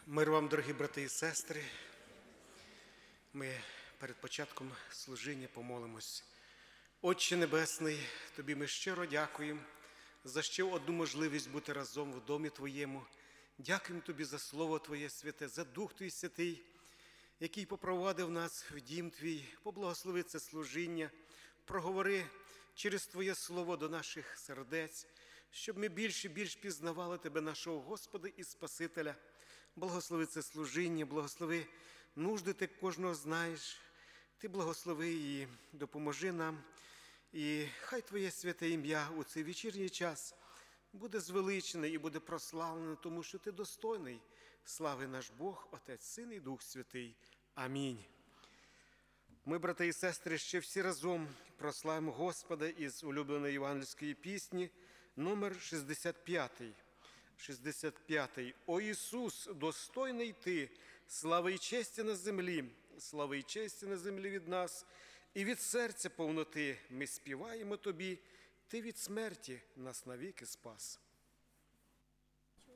Мир вам, дорогі брати і сестри. Ми перед початком служіння помолимось. Отче Небесний, Тобі ми щиро дякуємо за ще одну можливість бути разом в домі Твоєму. Дякуємо Тобі за Слово Твоє святе, за Дух Твій святий, який попровадив нас в дім Твій. Поблагослови це служіння, проговори через Твоє Слово до наших сердець, щоб ми більше і більш пізнавали Тебе, нашого Господа і Спасителя. Благослови це служіння, благослови нужди Ти кожного знаєш. Ти благослови і допоможи нам. І хай Твоє святе ім'я у цей вечірній час буде звеличене і буде прославлене, тому що Ти достойний. Слави наш Бог, Отець, Син і Дух Святий. Амінь. Ми, брати і сестри, ще всі разом прославимо Господа із улюбленої євангельської пісні, номер 65. 65. «О Ісус, достойний Ти, слави й честі на землі, слави й честі на землі від нас, і від серця повноти ми співаємо Тобі, Ти від смерті нас навіки спас».